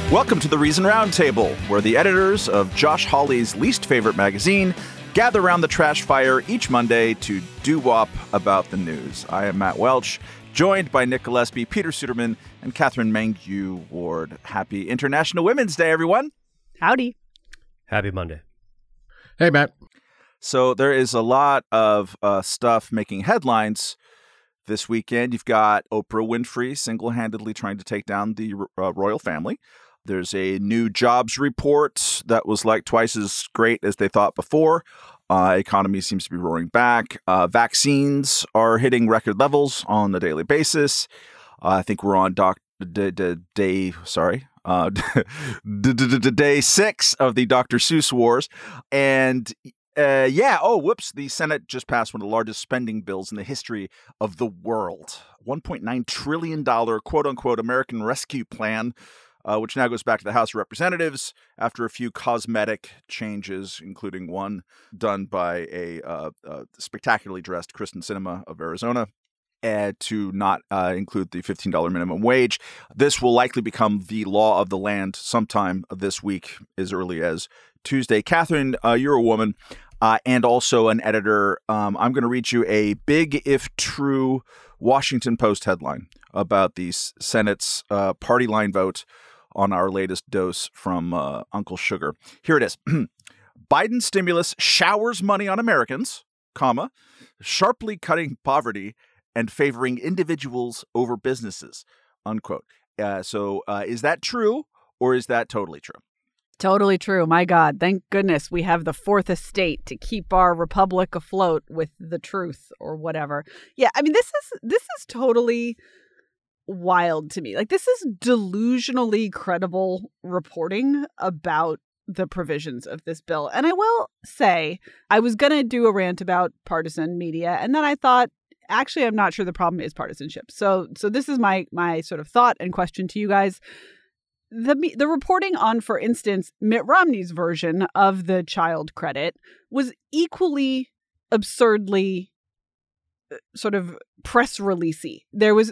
Welcome to the Reason Roundtable, where the editors of Josh Hawley's least favorite magazine gather around the trash fire each Monday to doo-wop about the news. I am Matt Welch, joined by Nick Gillespie, Peter Suderman, and Catherine Mangue Ward. Happy International Women's Day, everyone. Howdy. Happy Monday. Hey, Matt. So there is a lot of stuff making headlines this weekend. You've got Oprah Winfrey single-handedly trying to take down the royal family. There's a new jobs report that was like twice as great as they thought before. Economy seems to be roaring back. Vaccines are hitting record levels on a daily basis. I think we're on day 6 of the Dr. Seuss wars. And the Senate just passed one of the largest spending bills in the history of the world. $1.9 trillion quote-unquote American Rescue Plan, which now goes back to the House of Representatives after a few cosmetic changes, including one done by a spectacularly dressed Kristen Sinema of Arizona, to not include the $15 minimum wage. This will likely become the law of the land sometime this week, as early as Tuesday. Catherine, you're a woman and also an editor. I'm going to read you a big, if true, Washington Post headline about the Senate's party line vote on our latest dose from Uncle Sugar. Here it is. Biden stimulus showers money on Americans, sharply cutting poverty and favoring individuals over businesses, unquote. So is that true, or is that totally true? Totally true. My God, thank goodness we have the fourth estate to keep our republic afloat with the truth or whatever. Yeah, I mean, this is totally wild to me. Like, this is delusionally credible reporting about the provisions of this bill. And I will say, I was going to do a rant about partisan media, and then I thought, actually, I'm not sure the problem is partisanship. So this is my sort of thought and question to you guys. The reporting on, for instance, Mitt Romney's version of the child credit was equally absurdly sort of press releasey. There was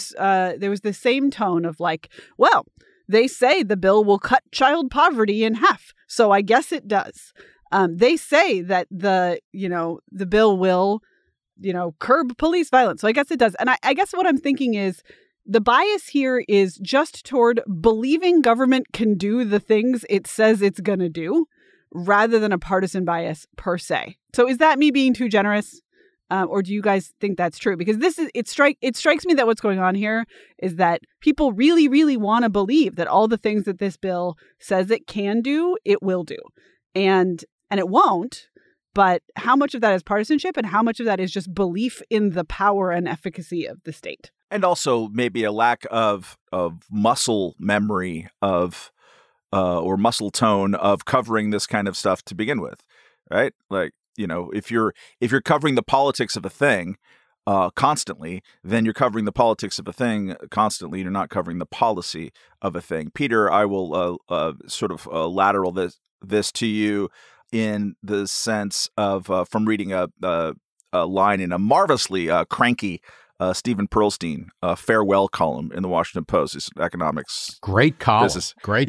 the same tone of like, well, they say the bill will cut child poverty in half, so I guess it does. They say that the bill will, curb police violence, so I guess it does. And I guess what I'm thinking is, the bias here is just toward believing government can do the things it says it's going to do, rather than a partisan bias per se. So is that me being too generous? Or do you guys think that's true? Because it strikes me that what's going on here is that people really, really want to believe that all the things that this bill says it can do, it will do. And it won't. But how much of that is partisanship and how much of that is just belief in the power and efficacy of the state? And also maybe a lack of muscle memory of or muscle tone of covering this kind of stuff to begin with, right? Like, if you're covering the politics of a thing constantly, then you're covering the politics of a thing constantly. You're not covering the policy of a thing. Peter, I will sort of lateral this to you in the sense of from reading a line in a marvelously cranky Stephen Pearlstein farewell column in the Washington Post. It's economics. Great column. Column.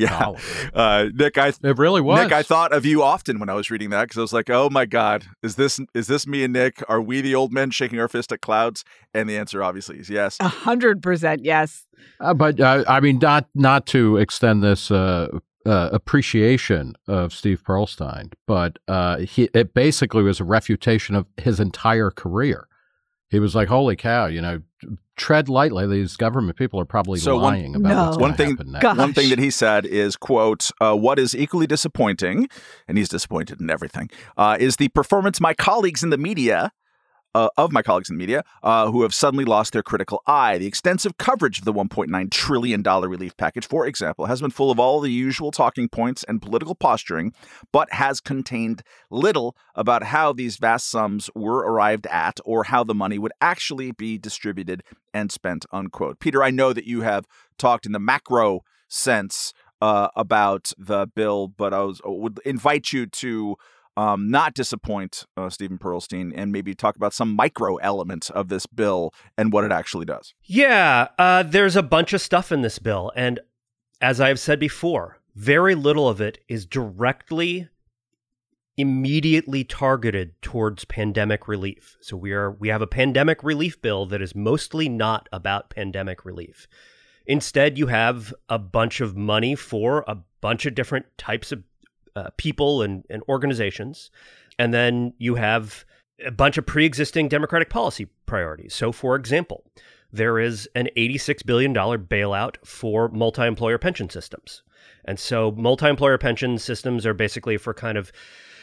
Nick, it really was. Nick, I thought of you often when I was reading that because I was like, oh my God, is this me and Nick? Are we the old men shaking our fist at clouds? And the answer obviously is yes. 100% yes. But I mean, not to extend this appreciation of Steve Pearlstein, but it basically was a refutation of his entire career. He was like, holy cow, tread lightly. These government people are probably lying about what's going to happen next. One thing that he said is, quote, what is equally disappointing, and he's disappointed in everything, is the performance of my colleagues in the media who have suddenly lost their critical eye. The extensive coverage of the $1.9 trillion relief package, for example, has been full of all the usual talking points and political posturing, but has contained little about how these vast sums were arrived at or how the money would actually be distributed and spent, unquote. Peter, I know that you have talked in the macro sense about the bill, but I would invite you to not disappoint Stephen Pearlstein and maybe talk about some micro elements of this bill and what it actually does. Yeah, there's a bunch of stuff in this bill. And as I've said before, very little of it is directly, immediately targeted towards pandemic relief. So we have a pandemic relief bill that is mostly not about pandemic relief. Instead, you have a bunch of money for a bunch of different types of people and organizations. And then you have a bunch of pre-existing Democratic policy priorities. So, for example, there is an $86 billion bailout for multi-employer pension systems. And so multi-employer pension systems are basically for kind of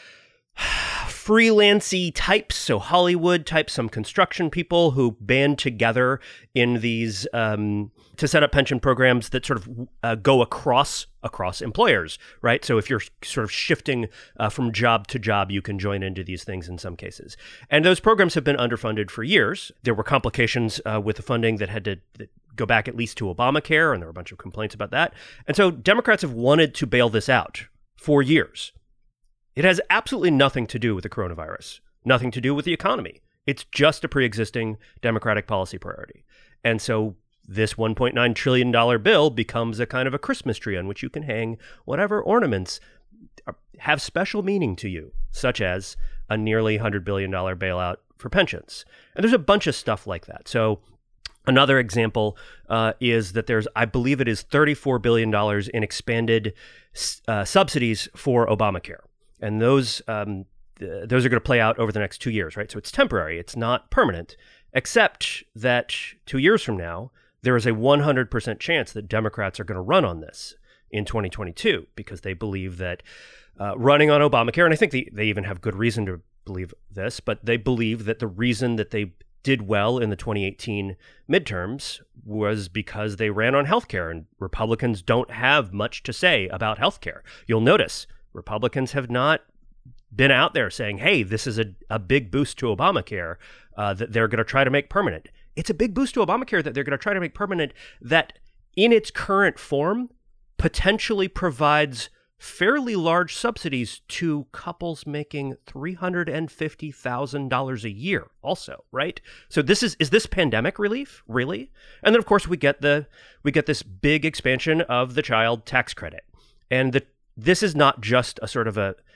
freelancey types, so Hollywood types, some construction people who band together in these to set up pension programs that sort of go across employers, right? So if you're sort of shifting from job to job, you can join into these things in some cases. And those programs have been underfunded for years. There were complications with the funding that had to go back at least to Obamacare, and there were a bunch of complaints about that. And so Democrats have wanted to bail this out for years. It has absolutely nothing to do with the coronavirus, nothing to do with the economy. It's just a pre-existing Democratic policy priority. And so this $1.9 trillion bill becomes a kind of a Christmas tree on which you can hang whatever ornaments have special meaning to you, such as a nearly $100 billion bailout for pensions. And there's a bunch of stuff like that. So another example is that there's, I believe it is $34 billion in expanded subsidies for Obamacare. And those are going to play out over the next 2 years, right? So it's temporary. It's not permanent, except that 2 years from now, there is a 100% chance that Democrats are going to run on this in 2022 because they believe that running on Obamacare, and I think they even have good reason to believe this, but they believe that the reason that they did well in the 2018 midterms was because they ran on healthcare, and Republicans don't have much to say about healthcare. You'll notice Republicans have not been out there saying, hey, this is a big boost to Obamacare that they're going to try to make permanent. It's a big boost to Obamacare that they're going to try to make permanent that in its current form potentially provides fairly large subsidies to couples making $350,000 a year also, right? So is this pandemic relief, really? And then, of course, we get this big expansion of the child tax credit. And this is not just a sort of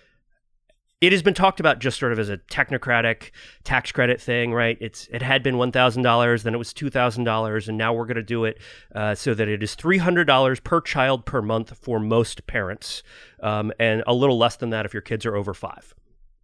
it has been talked about just sort of as a technocratic tax credit thing, right? It had been $1,000, then it was $2,000, and now we're going to do it so that it is $300 per child per month for most parents, and a little less than that if your kids are over 5.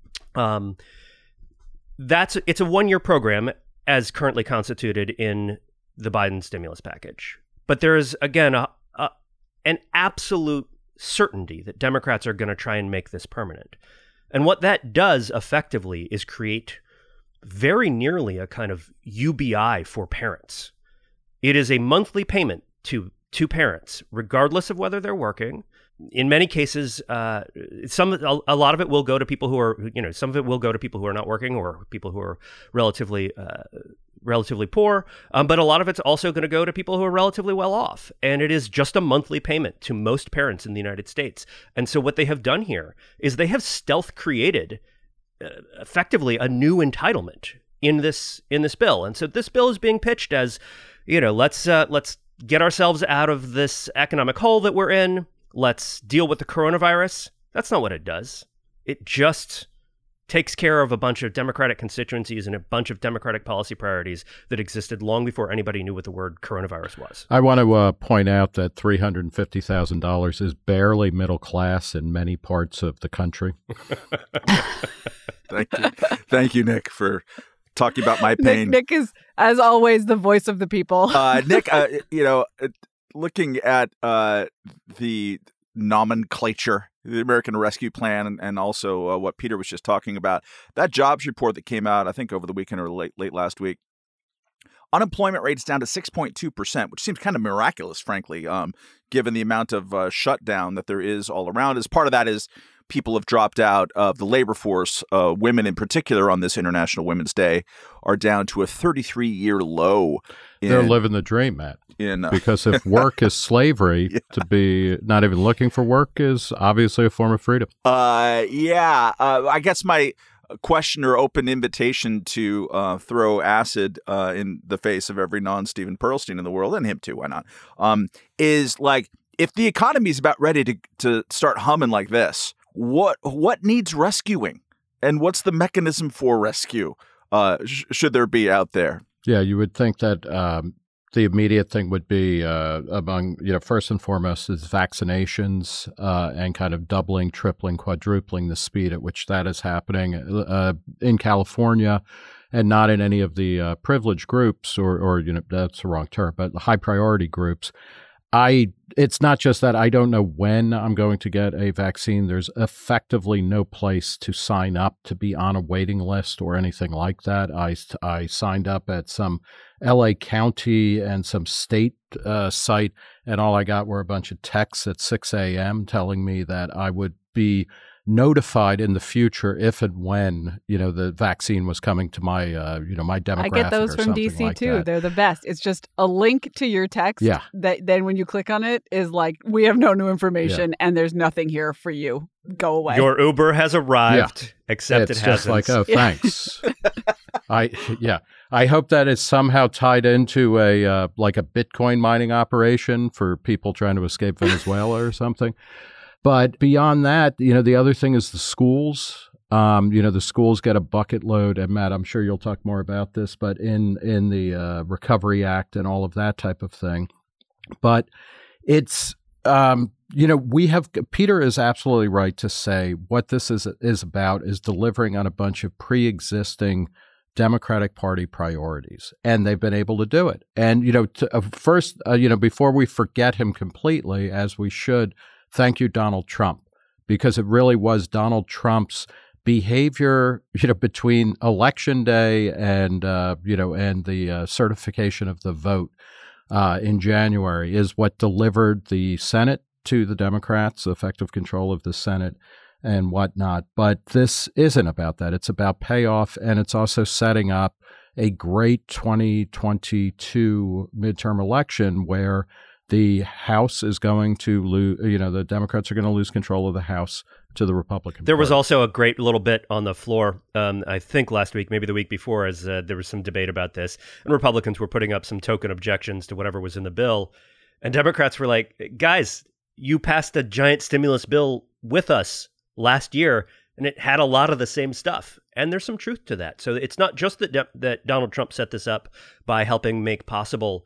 It's a 1-year program as currently constituted in the Biden stimulus package. But there is, again, an absolute certainty that Democrats are going to try and make this permanent. And what that does effectively is create very nearly a kind of UBI for parents. It is a monthly payment to parents, regardless of whether they're working. In many cases, a lot of it will go to people who are, some of it will go to people who are not working or people who are relatively poor, but a lot of it's also going to go to people who are relatively well off. And it is just a monthly payment to most parents in the United States. And so what they have done here is they have stealth created effectively a new entitlement in this bill. And so this bill is being pitched as, let's get ourselves out of this economic hole that we're in. Let's deal with the coronavirus. That's not what it does. It just takes care of a bunch of Democratic constituencies and a bunch of Democratic policy priorities that existed long before anybody knew what the word coronavirus was. I want to point out that $350,000 is barely middle class in many parts of the country. Thank you, Nick, for talking about my pain. Nick is, as always, the voice of the people. Nick, looking at the nomenclature, the American Rescue Plan, and also what Peter was just talking about, that jobs report that came out, I think over the weekend or late last week, unemployment rate's down to 6.2%, which seems kind of miraculous, frankly, given the amount of shutdown that there is all around. As part of that is people have dropped out of the labor force. Women in particular on this International Women's Day are down to a 33-year low. They're living the dream, Matt. Because if work is slavery, to be not even looking for work is obviously a form of freedom. I guess my question or open invitation to throw acid in the face of every non-Stephen Pearlstein in the world, and him too, why not, is like, if the economy is about ready to start humming like this, what needs rescuing, and what's the mechanism for rescue? Should there be out there? Yeah, you would think that the immediate thing would be among, first and foremost is vaccinations and kind of doubling, tripling, quadrupling the speed at which that is happening in California, and not in any of the privileged groups or that's the wrong term, but the high priority groups. It's not just that I don't know when I'm going to get a vaccine. There's effectively no place to sign up to be on a waiting list or anything like that. I signed up at some LA County and some state site, and all I got were a bunch of texts at 6 a.m. telling me that I would be notified in the future if and when the vaccine was coming to my my demographic. I get those from DC like too. that. They're the best. It's just a link to your text. Yeah. That then when you click on it is like, we have no new information and there's nothing here for you. Go away. Your Uber has arrived, except it's it just hasn't. like, oh, thanks. I hope that is somehow tied into a Bitcoin mining operation for people trying to escape Venezuela or something. But beyond that, the other thing is the schools. The schools get a bucket load, and Matt, I'm sure you'll talk more about this, but in the Recovery Act and all of that type of thing. But it's, Peter is absolutely right to say what this is about is delivering on a bunch of pre-existing Democratic Party priorities, and they've been able to do it. And, first, before we forget him completely, as we should, thank you, Donald Trump, because it really was Donald Trump's behavior, between Election Day and the certification of the vote in January is what delivered the Senate to the Democrats, effective control of the Senate and whatnot. But this isn't about that. It's about payoff, and it's also setting up a great 2022 midterm election where the House is going to lose, the Democrats are going to lose control of the House to the Republican There was Party. also a great little bit on the floor, I think last week, maybe the week before, as there was some debate about this. And Republicans were putting up some token objections to whatever was in the bill. And Democrats were like, guys, you passed a giant stimulus bill with us last year, and it had a lot of the same stuff. And there's some truth to that. So it's not just that Donald Trump set this up by helping it make possible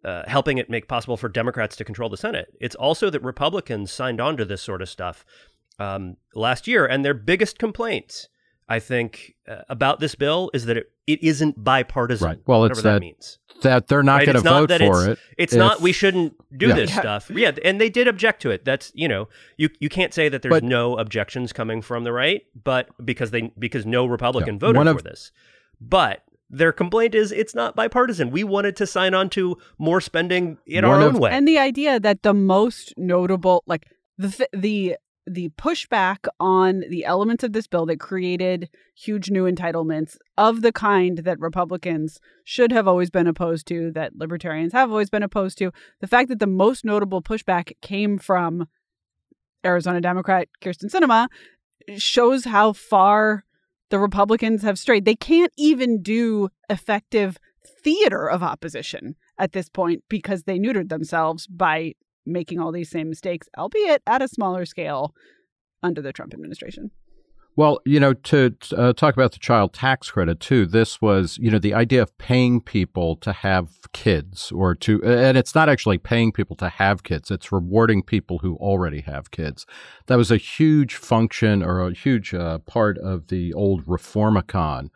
for Democrats to control the Senate. It's also that Republicans signed on to this sort of stuff last year. And their biggest complaints, I think, about this bill is that it isn't bipartisan. Right. Well, it's that means. That they're not going to vote for it. It's not, we shouldn't do this stuff. Yeah, and they did object to it. That's, you can't say that there's no objections coming from the right, but because no Republican voted for this. But their complaint is it's not bipartisan. We wanted to sign on to more spending in our own way. And the idea that the most notable, like the pushback on the elements of this bill that created huge new entitlements of the kind that Republicans should have always been opposed to, that libertarians have always been opposed to, the fact that the most notable pushback came from Arizona Democrat Kyrsten Sinema shows how far the Republicans have strayed. They can't even do effective theater of opposition at this point because they neutered themselves by making all these same mistakes, albeit at a smaller scale under the Trump administration. Well, to talk about the child tax credit, too, this was, the idea of paying people to have kids and it's not actually paying people to have kids. It's rewarding people who already have kids. That was a huge function or a huge part of the old Reformicon,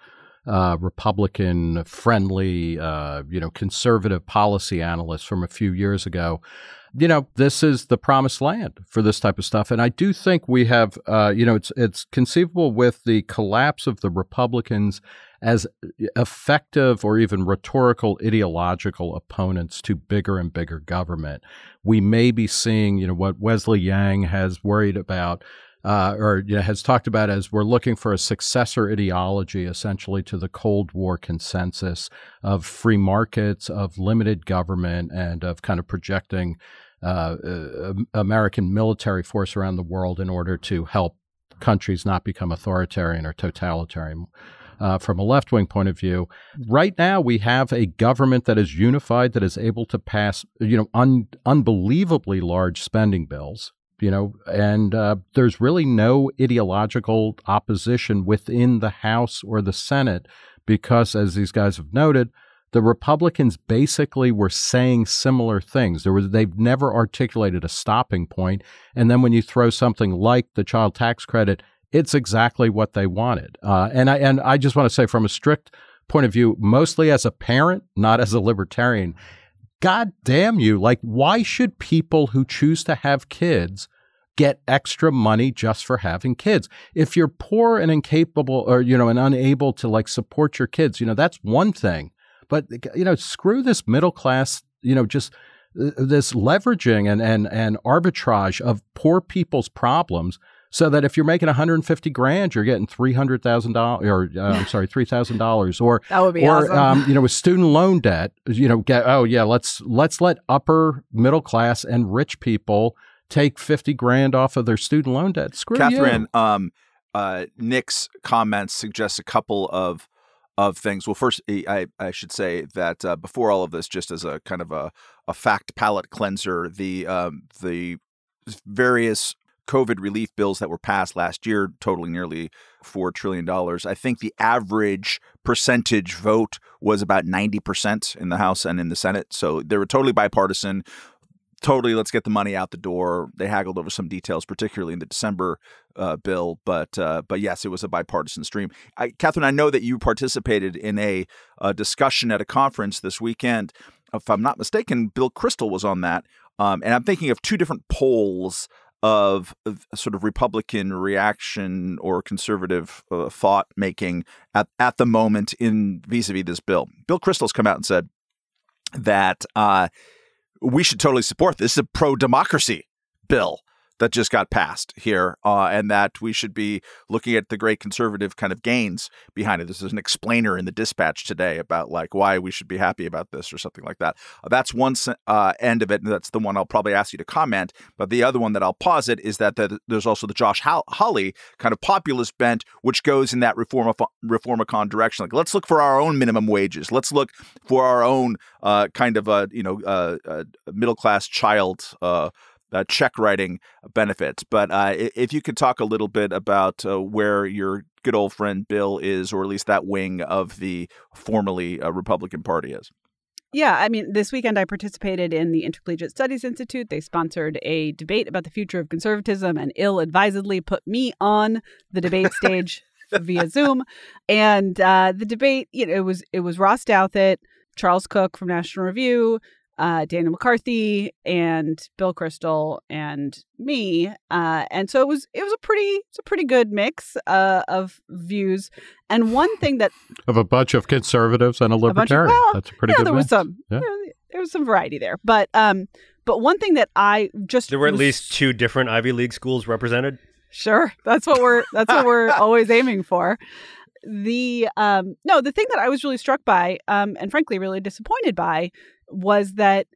Republican-friendly, conservative policy analysts from a few years ago. This is the promised land for this type of stuff. And I do think we have, it's conceivable with the collapse of the Republicans as effective or even rhetorical ideological opponents to bigger and bigger government. We may be seeing, what Wesley Yang has worried about has talked about as we're looking for a successor ideology essentially to the Cold War consensus of free markets, of limited government, and of kind of projecting American military force around the world in order to help countries not become authoritarian or totalitarian. from a left-wing point of view. Right now, we have a government that is unified, that is able to pass, unbelievably large spending bills, and there's really no ideological opposition within the House or the Senate because, as these guys have noted, the Republicans basically were saying similar things. They've never articulated a stopping point. And then when you throw something like the child tax credit, it's exactly what they wanted. And I just want to say, from a strict point of view, mostly as a parent, not as a libertarian, God damn you. Like, why should people who choose to have kids get extra money just for having kids? If you're poor and incapable or, and unable to support your kids, that's one thing. But, screw this middle class, just this leveraging and arbitrage of poor people's problems, so that if you're making $150,000, you're getting $300,000 or $3,000 or that would be awesome. With student loan debt, let's let upper middle class and rich people take $50,000 off of their student loan debt. Screw Catherine, you. Nick's comments suggest a couple of things. Well, first, I should say that before all of this, just as a kind of a fact palate cleanser, the various COVID relief bills that were passed last year, totaling nearly $4 trillion. I think the average percentage vote was about 90% in the House and in the Senate. So they were totally bipartisan. Totally, let's get the money out the door. They haggled over some details, particularly in the December bill, but yes, it was a bipartisan stream. Catherine, I know that you participated in a discussion at a conference this weekend. If I'm not mistaken, Bill Kristol was on that, and I'm thinking of two different polls of sort of Republican reaction or conservative thought making at the moment in vis-a-vis this bill. Bill Kristol's come out and said that we should totally support this. It's a pro-democracy bill that just got passed here, and that we should be looking at the great conservative kind of gains behind it. This is an explainer in the Dispatch today about why we should be happy about this or something like that. That's one end of it, and that's the one I'll probably ask you to comment. But the other one that I'll posit is that there's also the Josh Hawley kind of populist bent, which goes in that reformicon direction. Let's look for our own minimum wages. Let's look for our own kind of middle class child check writing benefits. But if you could talk a little bit about where your good old friend Bill is, or at least that wing of the formerly Republican Party is. Yeah, I mean, this weekend I participated in the Intercollegiate Studies Institute. They sponsored a debate about the future of conservatism and ill-advisedly put me on the debate stage via Zoom. And the debate, it was Ross Douthat, Charles Cook from National Review, Daniel McCarthy, and Bill Kristol, and me, and so it was a pretty good mix of views. And one thing that of a bunch of conservatives and a libertarian, that's a pretty good there mix. Was some there was some variety there, but one thing that I just there were at least two different Ivy League schools represented. Sure, that's what we're always aiming for. The thing that I was really struck by, and frankly really disappointed by, was that,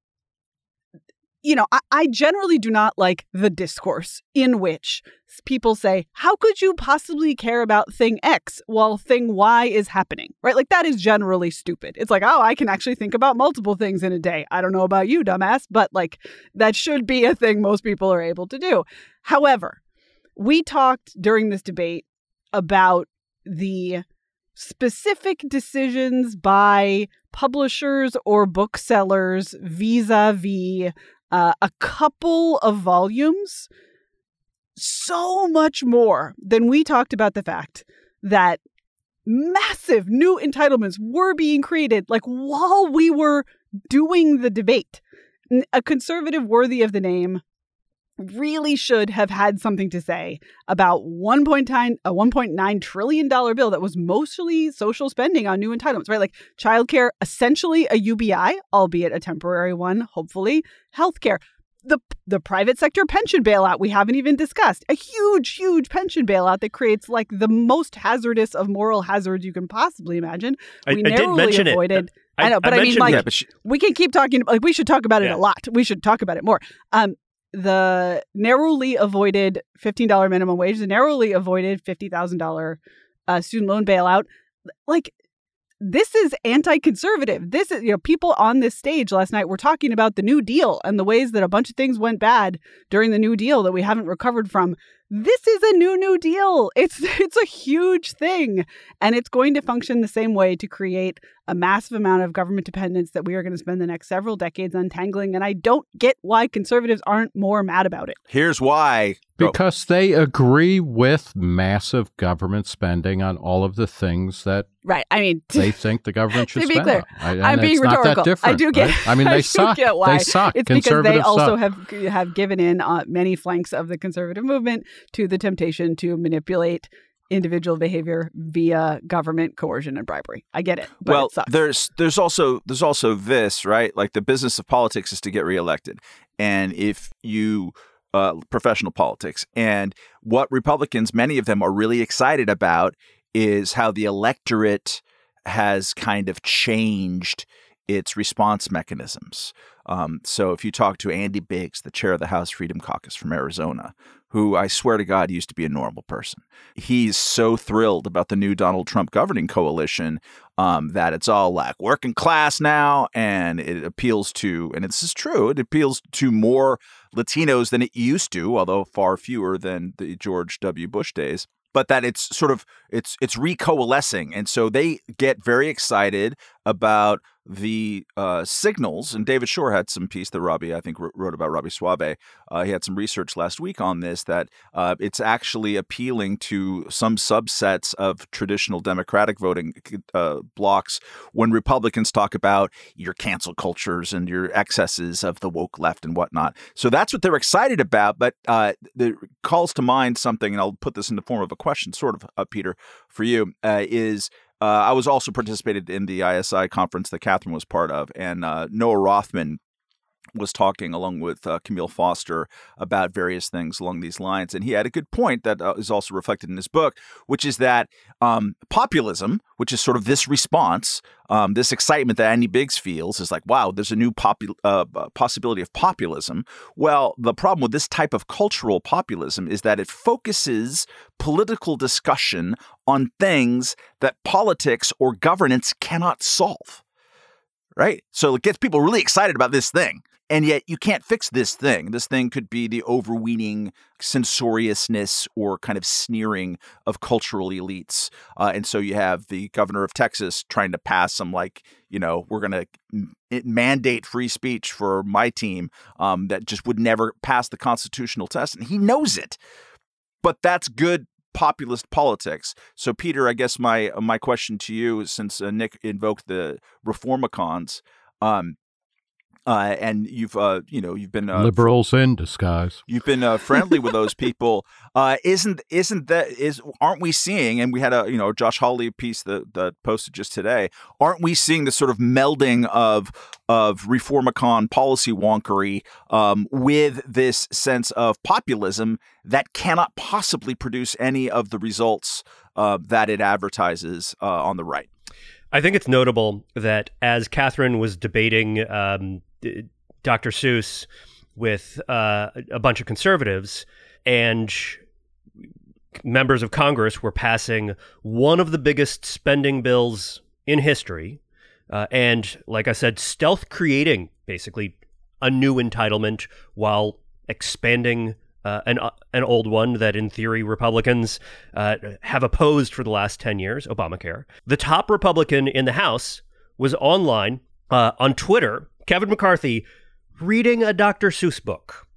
I generally do not like the discourse in which people say, how could you possibly care about thing X while thing Y is happening, right? That is generally stupid. It's I can actually think about multiple things in a day. I don't know about you, dumbass, but that should be a thing most people are able to do. However, we talked during this debate about the specific decisions by publishers or booksellers vis-a-vis a couple of volumes, so much more than we talked about the fact that massive new entitlements were being created while we were doing the debate. A conservative worthy of the name really should have had something to say about a $1.9 trillion bill that was mostly social spending on new entitlements, right? Childcare, essentially a UBI, albeit a temporary one, hopefully. Healthcare, the private sector pension bailout we haven't even discussed. A huge, huge pension bailout that creates the most hazardous of moral hazards you can possibly imagine. We narrowly avoided. I know, but I mean, we can keep talking. We should talk about it a lot. We should talk about it more. The narrowly avoided $15 minimum wage, the narrowly avoided $50,000 student loan bailout. Like, this is anti-conservative. This is, people on this stage last night were talking about the New Deal and the ways that a bunch of things went bad during the New Deal that we haven't recovered from. This is a New Deal. It's a huge thing. And it's going to function the same way to create a massive amount of government dependence that we are going to spend the next several decades untangling. And I don't get why conservatives aren't more mad about it. Here's why. Because they agree with massive government spending on all of the things that right. I mean, they think the government should to be spend clear, on. I'm being rhetorical. I do get. Right? I mean, they suck. Get why. They suck. It's because they also have given in many flanks of the conservative movement to the temptation to manipulate individual behavior via government coercion and bribery. I get it. But well, it sucks. there's also this, right? Like, the business of politics is to get reelected, and if you professional politics, and what Republicans, many of them, are really excited about is how the electorate has kind of changed its response mechanisms. So if you talk to Andy Biggs, the chair of the House Freedom Caucus from Arizona, who I swear to God used to be a normal person, he's so thrilled about the new Donald Trump governing coalition that it's all like working class now, and it appeals to, and this is true, it appeals to more Latinos than it used to, although far fewer than the George W. Bush days. But that it's sort of it's recoalescing, and so they get very excited about the signals. And David Shore had some piece that Robbie, I think, wrote about, Robbie Suave. He had some research last week on this, that it's actually appealing to some subsets of traditional Democratic voting blocks when Republicans talk about your cancel cultures and your excesses of the woke left and whatnot. So that's what they're excited about. But it calls to mind something, and I'll put this in the form of a question, sort of, Peter, for you, is I was also participated in the ISI conference that Catherine was part of, and Noah Rothman was talking along with Camille Foster about various things along these lines. And he had a good point that is also reflected in his book, which is that populism, which is sort of this response, this excitement that Andy Biggs feels, is like, wow, there's a new possibility of populism. Well, the problem with this type of cultural populism is that it focuses political discussion on things that politics or governance cannot solve. Right? So it gets people really excited about this thing. And yet you can't fix this thing. This thing could be the overweening censoriousness or kind of sneering of cultural elites. And so you have the governor of Texas trying to pass some, like, we're going to mandate free speech for my team that just would never pass the constitutional test. And he knows it. But that's good populist politics. So, Peter, I guess my question to you, since Nick invoked the Reformicons, and you've been liberals in disguise. You've been friendly with those people. Aren't we seeing? And we had a Josh Hawley piece that posted just today. Aren't we seeing this sort of melding of Reformicon policy wonkery with this sense of populism that cannot possibly produce any of the results that it advertises on the right? I think it's notable that as Catherine was debating Dr. Seuss with a bunch of conservatives, and members of Congress were passing one of the biggest spending bills in history, and, like I said, stealth creating basically a new entitlement while expanding an old one that, in theory, Republicans have opposed for the last 10 years, Obamacare. The top Republican in the House was online on Twitter, Kevin McCarthy, reading a Dr. Seuss book.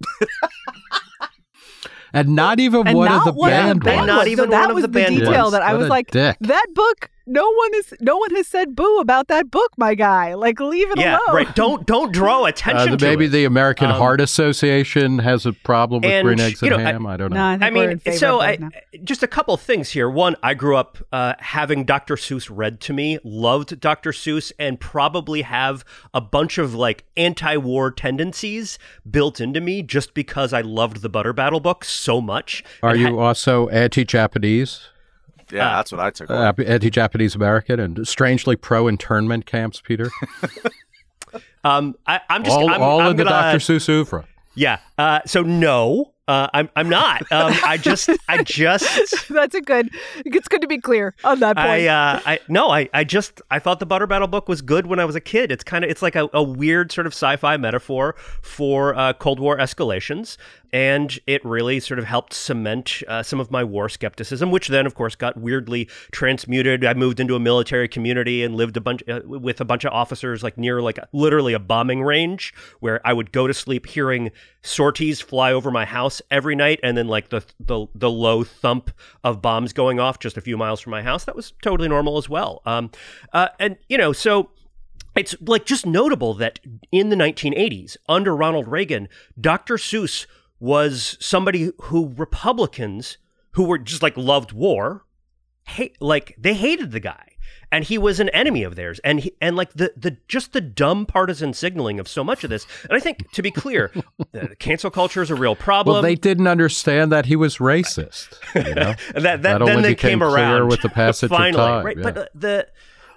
And not even one of the banned ones. Not even one of the banned ones. That was the detail that I was like, dick. That book, no one has said boo about that book, my guy. Like, leave it alone. Yeah, right. Don't draw attention to maybe it. the American Heart Association has a problem with green eggs and ham. I don't know. No, I mean, just a couple things here. One, I grew up having Dr. Seuss read to me, loved Dr. Seuss, and probably have a bunch of like anti-war tendencies built into me just because I loved the Butter Battle books so much. Are you also anti-Japanese? Yeah, that's what I took. Anti-Japanese American and strangely pro-internment camps, Peter. I'm all in the Dr. Seuss oeuvre. Yeah. So no, I'm not. I just. That's it's good to be clear on that point. I thought the Butter Battle book was good when I was a kid. It's like a weird sort of sci-fi metaphor for Cold War escalations. And it really sort of helped cement some of my war skepticism, which then, of course, got weirdly transmuted. I moved into a military community and lived with a bunch of officers, like near literally a bombing range, where I would go to sleep hearing sorties fly over my house every night, and then like the low thump of bombs going off just a few miles from my house. That was totally normal as well. So it's like just notable that in the 1980s, under Ronald Reagan, Dr. Seuss was somebody who Republicans who were just like loved war, they hated the guy, and he was an enemy of theirs, and the dumb partisan signaling of so much of this. And I think, to be clear, cancel culture is a real problem. Well, they didn't understand that he was racist. You know? that then only they came clear around with the passage finally, of time. right? Yeah. But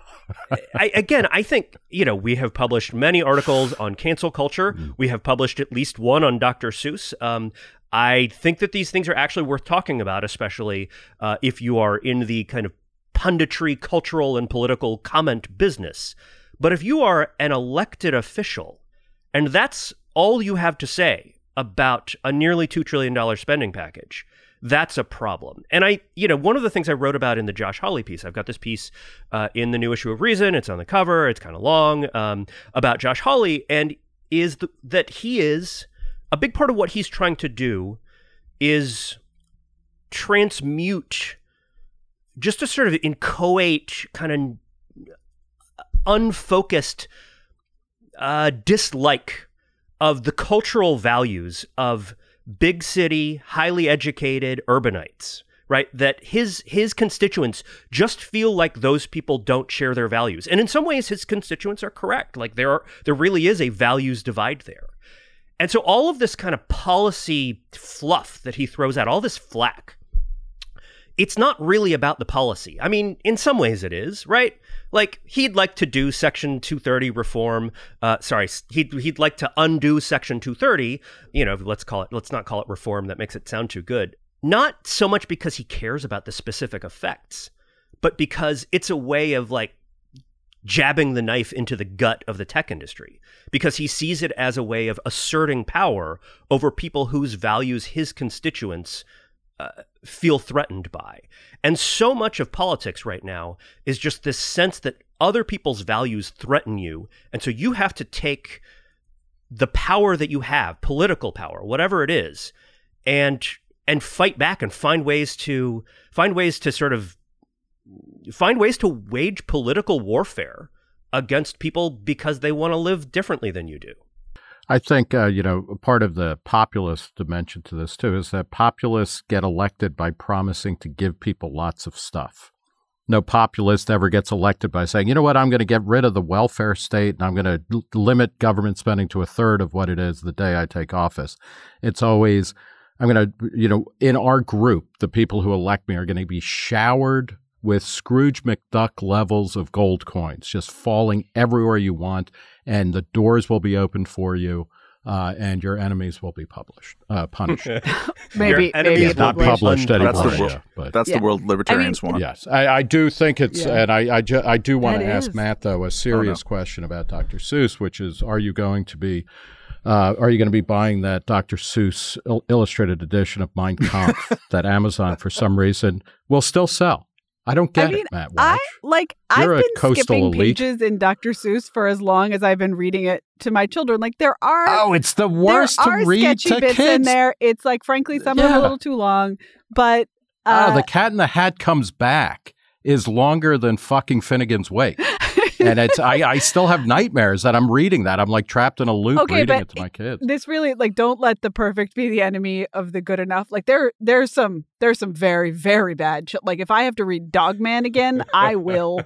I think, we have published many articles on cancel culture. We have published at least one on Dr. Seuss. I think that these things are actually worth talking about, especially if you are in the kind of punditry, cultural, and political comment business. But if you are an elected official, and that's all you have to say about a nearly $2 trillion spending package, that's a problem. And one of the things I wrote about in the Josh Hawley piece, I've got this piece in the new issue of Reason. It's on the cover. It's kind of long, about Josh Hawley, and that he is a big part of what he's trying to do is transmute just a sort of inchoate, kind of unfocused dislike of the cultural values of big city, highly educated urbanites, right? That his constituents just feel like those people don't share their values. And in some ways, his constituents are correct. Like there really is a values divide there. And so all of this kind of policy fluff that he throws out, all this flack, it's not really about the policy. I mean, in some ways it is, right? Like he'd like to do Section 230 reform. He'd like to undo Section 230. Let's not call it reform. That makes it sound too good. Not so much because he cares about the specific effects, but because it's a way of like jabbing the knife into the gut of the tech industry, because he sees it as a way of asserting power over people whose values his constituents feel threatened by. And so much of politics right now is just this sense that other people's values threaten you. And so you have to take the power that you have, political power, whatever it is, and fight back and find ways to wage political warfare against people because they want to live differently than you do. I think, part of the populist dimension to this, too, is that populists get elected by promising to give people lots of stuff. No populist ever gets elected by saying, you know what, I'm going to get rid of the welfare state and I'm going to limit government spending to a third of what it is the day I take office. It's always, I'm going to, in our group, the people who elect me are going to be showered with Scrooge McDuck levels of gold coins, just falling everywhere you want, and the doors will be opened for you, and your enemies will be punished. maybe it's not published anymore. That's the world libertarians want. Yes, I do think it's, and I do want to ask Matt, though, a serious question about Dr. Seuss, which is, are you going to be buying that Dr. Seuss illustrated edition of Mein Kampf that Amazon, for some reason, will still sell? I don't get it, Matt Walsh. I've been skipping pages in Dr. Seuss for as long as I've been reading it to my children. Like it's the worst to read to bits kids. In there. It's like, frankly, some are a little too long. But The Cat in the Hat Comes Back is longer than fucking Finnegan's Wake. And it's I still have nightmares that I'm reading that. I'm like trapped in a loop reading it to my kids. This really, don't let the perfect be the enemy of the good enough. Like there's some very, very bad shit. Like if I have to read Dogman again, I will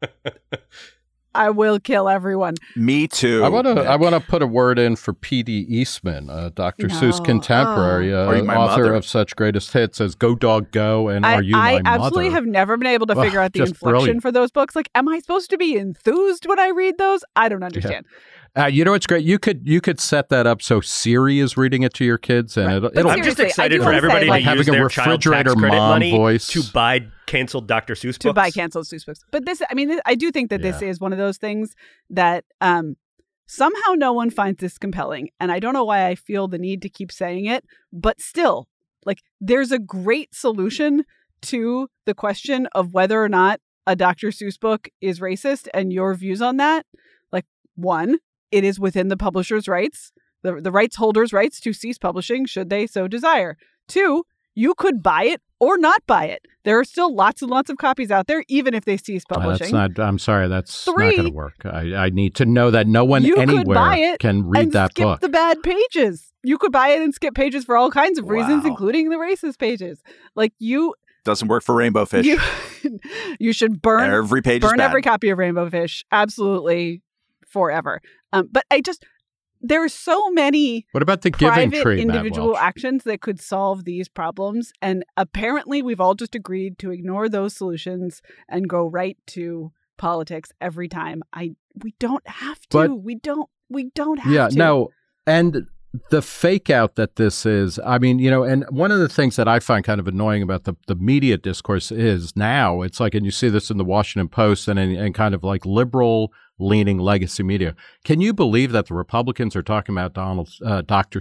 kill everyone. Me too. I want to put a word in for P.D. Eastman, Dr. Seuss contemporary, author of such greatest hits as Go Dog Go and Are You My Mother? I absolutely have never been able to figure out the inflection for those books. Like, am I supposed to be enthused when I read those? I don't understand. You know what's great? You could set that up so Siri is reading it to your kids, and it'll I'm just excited for everybody to use their child tax credit money voice to buy canceled Dr. Seuss books. To buy canceled Seuss books. But this, I mean, I do think that this is one of those things that somehow no one finds this compelling. And I don't know why I feel the need to keep saying it, but still, like, there's a great solution to the question of whether or not a Dr. Seuss book is racist and your views on that. Like, one, it is within the publisher's rights, the rights holders' rights to cease publishing should they so desire. Two, you could buy it or not buy it. There are still lots and lots of copies out there, even if they cease publishing. I'm sorry, that's not going to work. I need to know that no one anywhere can read that book. Skip the bad pages. You could buy it and skip pages for all kinds of reasons, including the racist pages. Like, doesn't work for Rainbow Fish. You should burn every page. Burn every copy of Rainbow Fish. Absolutely, forever. But there are so many. What about the Giving Tree, individual actions that could solve these problems, and apparently we've all just agreed to ignore those solutions and go right to politics every time. We don't have to. But, we don't have to. Yeah, no, and the fake out that this is, I mean, and one of the things that I find kind of annoying about the media discourse is now, it's like, and you see this in the Washington Post and kind of like liberal leaning legacy media. Can you believe that the Republicans are talking about Dr.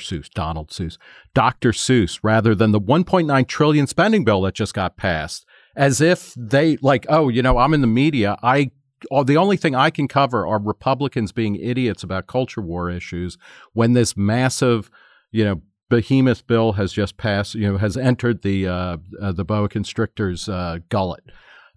Seuss, rather than the $1.9 trillion spending bill that just got passed, as if they like, I'm in the media. The only thing I can cover are Republicans being idiots about culture war issues when this massive, behemoth bill has just passed, has entered the boa constrictor's gullet.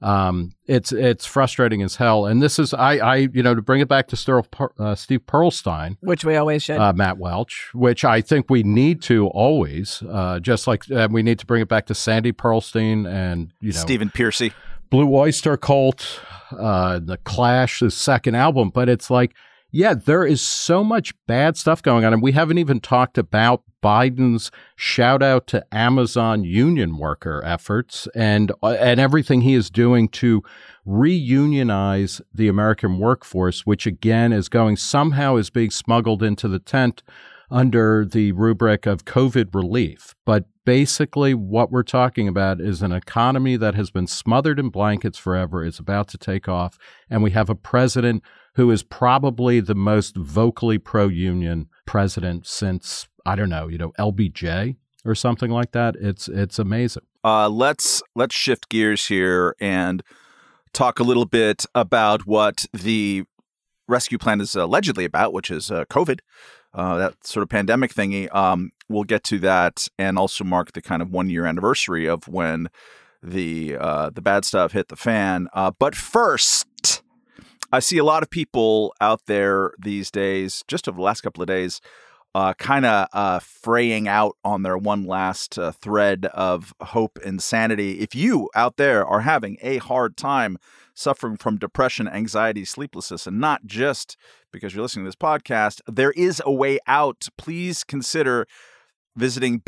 It's frustrating as hell. And this is, to bring it back to Steve Pearlstein, which we always should, Matt Welch, which I think we need to always, just like we need to bring it back to Sandy Pearlstein and, Stephen Pearcy, Blue Oyster Cult, The Clash's second album. But it's like, there is so much bad stuff going on. And we haven't even talked about Biden's shout out to Amazon union worker efforts and everything he is doing to reunionize the American workforce, which again is being smuggled into the tent under the rubric of COVID relief. But basically what we're talking about is an economy that has been smothered in blankets forever, is about to take off, and we have a president who is probably the most vocally pro-union president since, I don't know, LBJ or something like that. It's amazing. Let's shift gears here and talk a little bit about what the rescue plan is allegedly about, which is COVID. That sort of pandemic thingy. We'll get to that and also mark the kind of 1-year anniversary of when the bad stuff hit the fan. But first, I see a lot of people out there these days, just over the last couple of days, kind of fraying out on their one last thread of hope and sanity. If you out there are having a hard time suffering from depression, anxiety, sleeplessness, and not just because you're listening to this podcast, there is a way out. Please consider visiting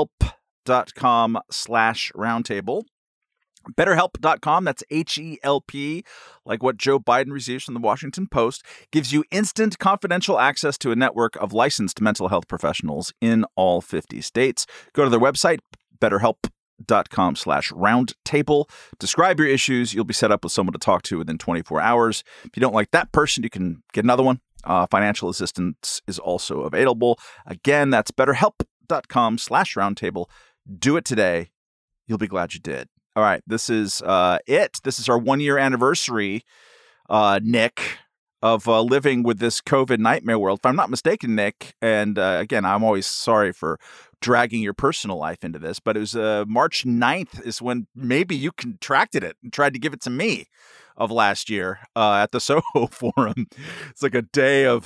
BetterHelp.com/roundtable. BetterHelp.com, that's HELP, like what Joe Biden receives from the Washington Post, gives you instant confidential access to a network of licensed mental health professionals in all 50 states. Go to their website, BetterHelp.com/roundtable. Describe your issues. You'll be set up with someone to talk to within 24 hours. If you don't like that person, you can get another one. Financial assistance is also available. Again, that's BetterHelp.com/roundtable. Do it today. You'll be glad you did. All right, this is it. This is our 1-year anniversary, Nick, of living with this COVID nightmare world. If I'm not mistaken, Nick, and again, I'm always sorry for dragging your personal life into this, but it was March 9th is when maybe you contracted it and tried to give it to me of last year at the Soho Forum. It's like a day of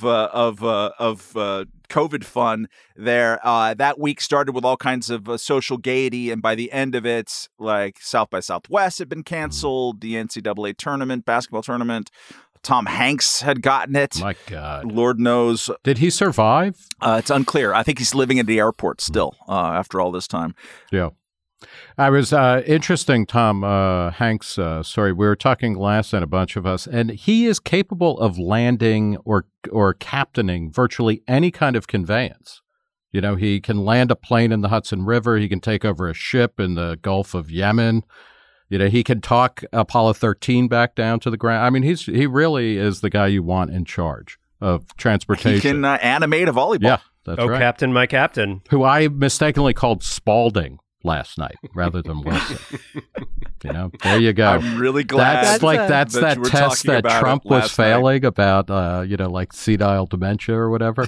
COVID fun there. That week started with all kinds of social gaiety, and by the end of it, like South by Southwest had been canceled, the NCAA tournament, basketball tournament. Tom Hanks had gotten it. My God. Lord knows. Did he survive? It's unclear. I think he's living at the airport still after all this time. Yeah. I was interesting, Tom Hanks' story. We were talking last night, a bunch of us, and he is capable of landing or captaining virtually any kind of conveyance. You know, he can land a plane in the Hudson River. He can take over a ship in the Gulf of Yemen. You know, he can talk Apollo 13 back down to the ground. I mean, he really is the guy you want in charge of transportation. He can animate a volleyball. Yeah, that's right. Oh, Captain, my Captain. Who I mistakenly called Spalding last night rather than Wilson. You know, there you go. I'm really glad that's that you were test talking that about Trump it was last failing night. About, you know, like senile dementia or whatever.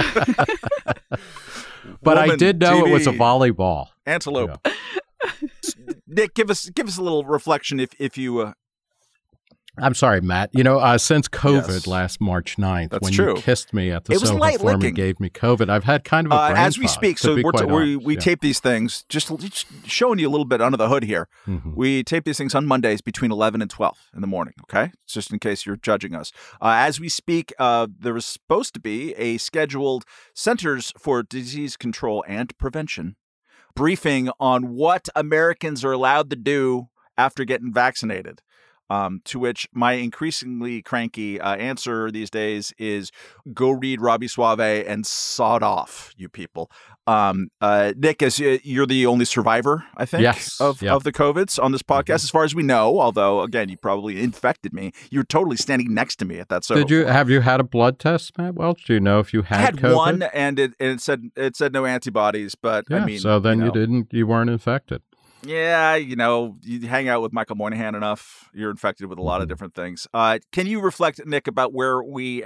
But I did know it was a volleyball. Antelope. Yeah. Nick, give us a little reflection if you. I'm sorry, Matt. You know, since COVID Yes. last March 9th, That's when true. you kissed me at the It was Soho light Forum licking. and gave me COVID, I've had kind of a brain as we fog, speak, to so be quite we honest. tape these things, just showing you a little bit under the hood here. Mhm. We tape these things on Mondays between 11 and 12 in the morning, okay? Just in case you're judging us. As we speak, there was supposed to be a scheduled Centers for Disease Control and Prevention briefing on what Americans are allowed to do after getting vaccinated. To which my increasingly cranky answer these days is go read Robbie Suave and sod off, you people. Nick, as you're the only survivor, I think, Yes. of the COVIDs on this podcast, as far as we know, although, again, you probably infected me. You were totally standing next to me at that Soho Forum. Have you had a blood test, Matt Welch? Do you know if you had I had COVID? one, and it said no antibodies, but Yeah, I mean, so then you know. you weren't infected. Yeah, you know, you hang out with Michael Moynihan enough, you're infected with a lot of different things. Can you reflect, Nick, about where we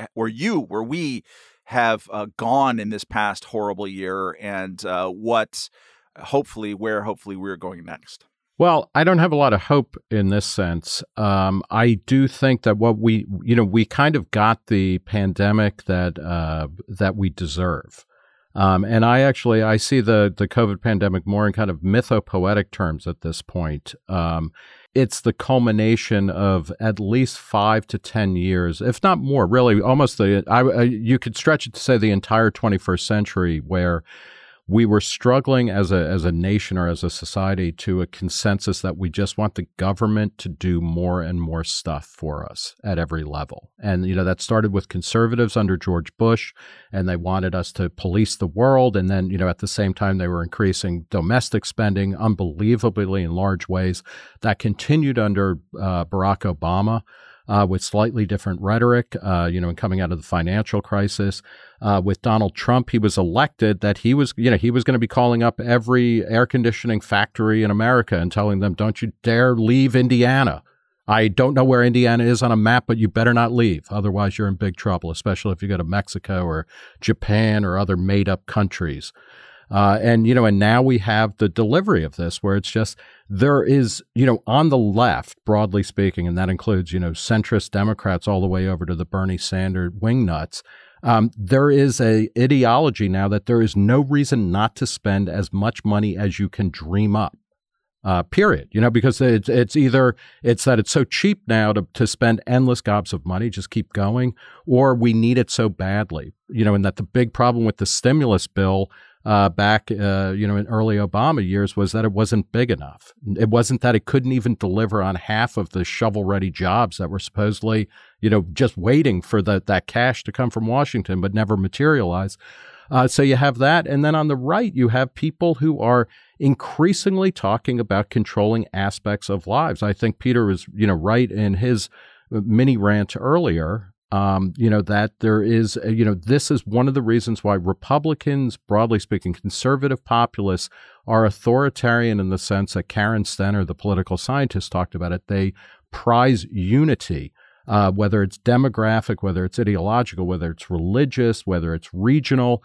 have gone in this past horrible year, and where hopefully we're going next? Well, I don't have a lot of hope in this sense. I do think that we kind of got the pandemic that we deserve. And I see the COVID pandemic more in kind of mythopoetic terms at this point. It's the culmination of at least 5 to 10 years, if not more, really almost you could stretch it to say the entire 21st century, where we were struggling as a nation or as a society to a consensus that we just want the government to do more and more stuff for us at every level. And, you know, that started with conservatives under George Bush, and they wanted us to police the world. And then, you know, at the same time, they were increasing domestic spending unbelievably in large ways. That continued under Barack Obama. With slightly different rhetoric, and coming out of the financial crisis. With Donald Trump, he was elected that he was going to be calling up every air conditioning factory in America and telling them, don't you dare leave Indiana. I don't know where Indiana is on a map, but you better not leave. Otherwise, you're in big trouble, especially if you go to Mexico or Japan or other made-up countries. And now we have the delivery of this, where it's just, there is, on the left, broadly speaking, and that includes, centrist Democrats all the way over to the Bernie Sanders wingnuts. There is a ideology now that there is no reason not to spend as much money as you can dream up. Period. Because it's that it's so cheap now to spend endless gobs of money, just keep going, or we need it so badly, and that the big problem with the stimulus bill back, in early Obama years was that it wasn't big enough. It wasn't that it couldn't even deliver on half of the shovel-ready jobs that were supposedly, just waiting for that cash to come from Washington, but never materialize. So you have that. And then on the right, you have people who are increasingly talking about controlling aspects of lives. I think Peter was, right in his mini rant earlier. That there is, this is one of the reasons why Republicans, broadly speaking, conservative populists, are authoritarian in the sense that Karen Stenner, the political scientist, talked about it. They prize unity, whether it's demographic, whether it's ideological, whether it's religious, whether it's regional,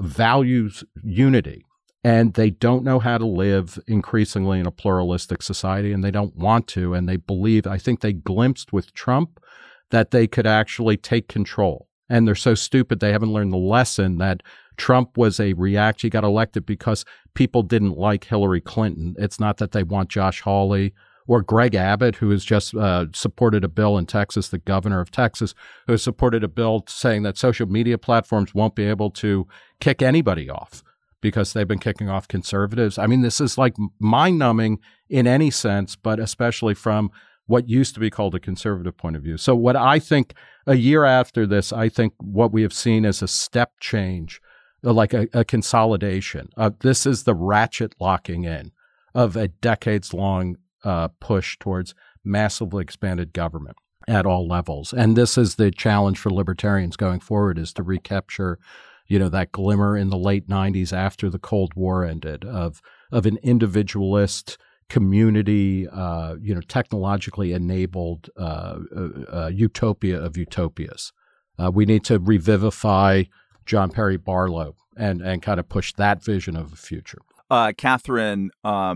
values unity. And they don't know how to live increasingly in a pluralistic society, and they don't want to. And they believe, I think they glimpsed with Trump that they could actually take control. And they're so stupid they haven't learned the lesson that Trump was he got elected because people didn't like Hillary Clinton. It's not that they want Josh Hawley or Greg Abbott, who has just supported a bill in Texas, the governor of Texas, who has supported a bill saying that social media platforms won't be able to kick anybody off because they've been kicking off conservatives. I mean, this is like mind-numbing in any sense, but especially from what used to be called a conservative point of view. So what I think a year after this, I think what we have seen is a step change, like a consolidation. This is the ratchet locking in of a decades-long push towards massively expanded government at all levels. And this is the challenge for libertarians going forward, is to recapture, that glimmer in the late 90s after the Cold War ended of an individualist community, technologically enabled utopia of utopias. We need to revivify John Perry Barlow and kind of push that vision of the future. Catherine,